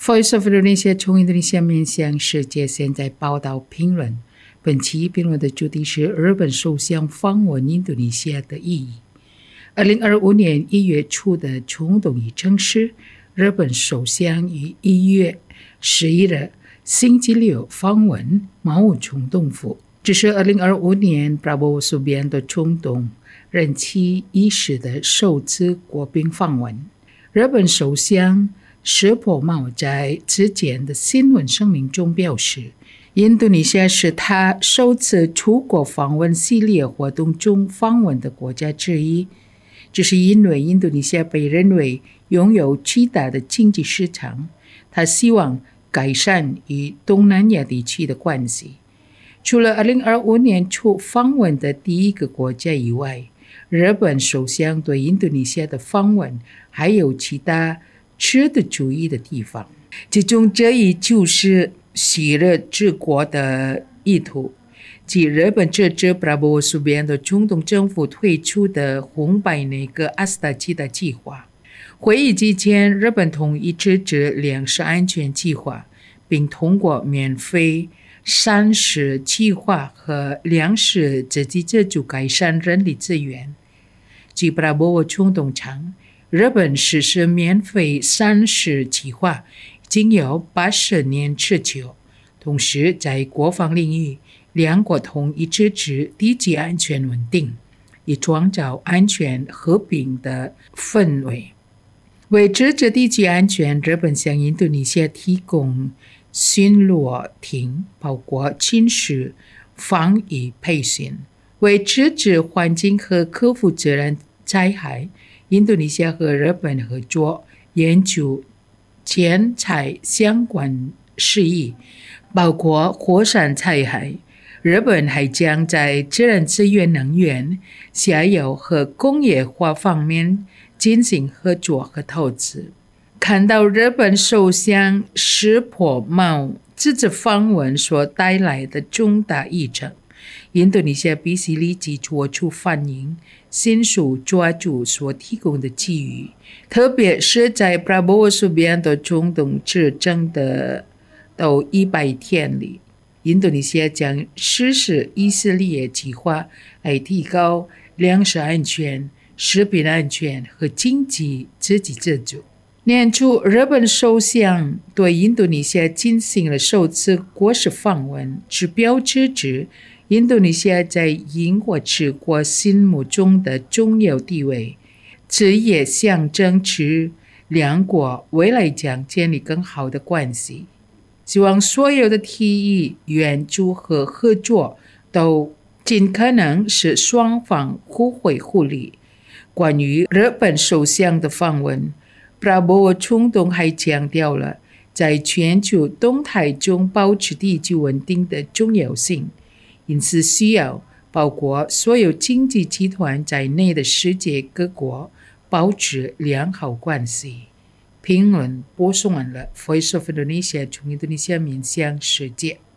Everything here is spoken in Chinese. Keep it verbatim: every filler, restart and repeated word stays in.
Voice of Indonesia 从印度尼西亚面向世界，现在报道评论。本期评论的主题是日本首相访问印度尼西亚的意义。二零二五年一月初的冲动已证实，日本首相于一月十一日星期六访问毛武冲洞府，这是二零二五年 Prabowo Subianto 冲动任期伊始的首次国宾访问。日本首相石破茂在之前的新闻声明中表示，印度尼西亚是他首次出国访问系列活动中访问的国家之一，这是因为印度尼西亚被认为拥有巨大的经济市场，他希望改善与东南亚地区的关系。除了二零二五年初访问的第一个国家以外，日本首相对印度尼西亚的访问还有其他值得注意的地方，其中这一就是昔日治国的意图，即日本这支 Prabowo Subianto 冲动政府推出的红白内阁阿斯塔基达计划。会议期间，日本同意支持粮食安全计划，并通过免费膳食计划和粮食自给自足改善人力资源。据 Prabowo 冲动称，日本实施免费膳食计划已经有八十年之久，同时在国防领域，两国同意支持地区安全稳定，以创造安全和平的氛围。为支持地区安全，日本向印度尼西亚提供巡逻艇，包括军事防疫培训。为支持环境和克服自然灾害，印度尼西亚和日本合作研究建材相关事宜，包括火山灾害。日本还将在自然资源、能源、下游和工业化方面进行合作和投资。看到日本首相石破茂这次访问所带来的重大议程，印度尼西亚必须立即做出反应，迅速抓住所提供的机遇，特别是在 Prabowo Subianto 冲动执政的头一百天里，印度尼西亚将实施以色列计划来提高粮食安全、食品安全和经济自给自足。年初，日本首相对印度尼西亚进行了首次国事访问，指标支持印度尼西亚在英国治国心目中的重要地位，这也象征着两国未来将建立更好的关系。希望所有的提议、援助和合作都尽可能使双方互惠互利。关于日本首相的访问， Prabowo 冲动还强调了在全球动态中保持地区稳定的重要性，因此需要包括所有经济集团在内的世界各国保持良好关系。评论播送完了 Voice of Indonesia 从印度尼西亚面向世界。